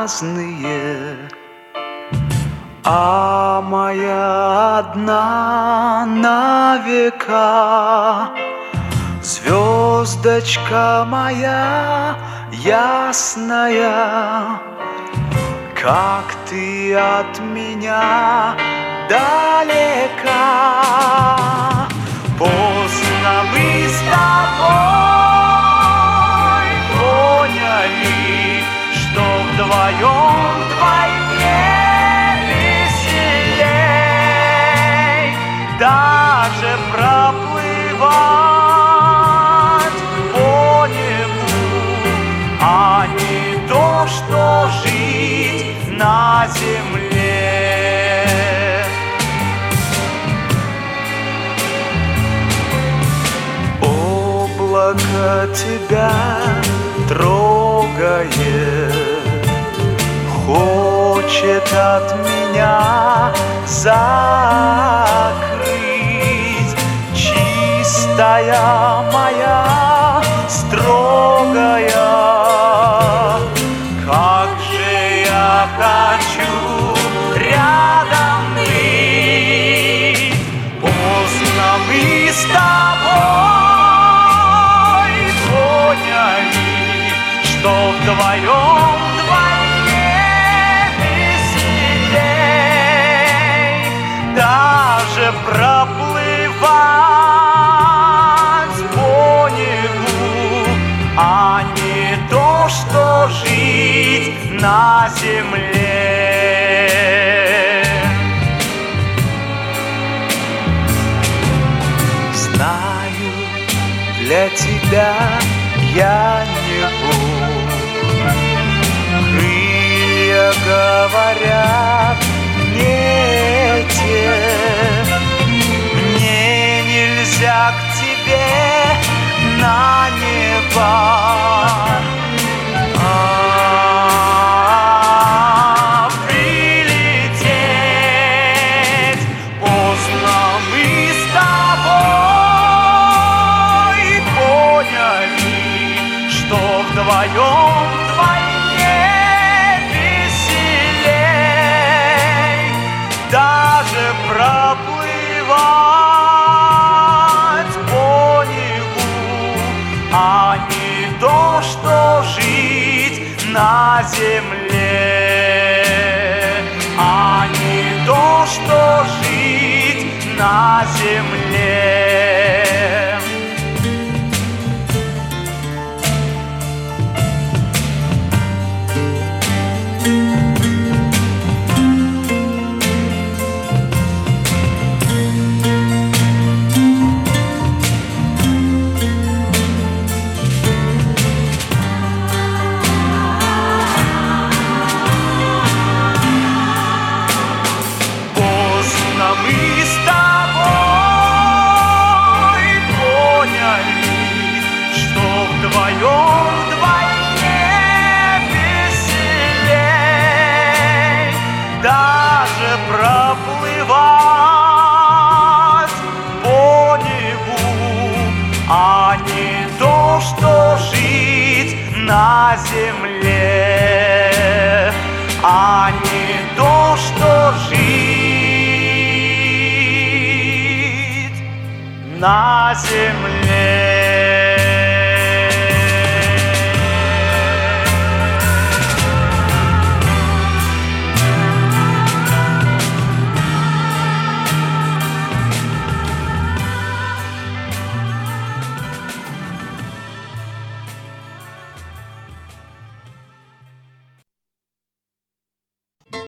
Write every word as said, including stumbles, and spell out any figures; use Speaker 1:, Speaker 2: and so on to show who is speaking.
Speaker 1: разные, а моя одна на века. Звездочка моя ясная, как ты от меня далека. Поздно мы с тобой поняли, что вдвоем вдвойне веселей. Даже проплывать по небу, а не то, что жить на земле. Облако тебя трогает, хочет от меня закрыть. Чистая моя, строгая, как же я хочу рядом быть. Поздно мы с тобой поняли, что вдвоем вдвойне веселей. Даже проплывать по небу, а не то, что жить на земле. Знаю, для тебя я не Бог. Крылья говорят не те. Мне нельзя к тебе на небо, а прилететь. Поздно мы с тобой поняли, что вдвоем вдвойне веселей. Даже проплывать по небу, а не то, что жить на земле, а не то, что жить на земле. Мы с тобой поняли, что вдвоем вдвойне веселей. Даже проплывать по небу, а не то, что жить на земле, а не то, что жить на земле.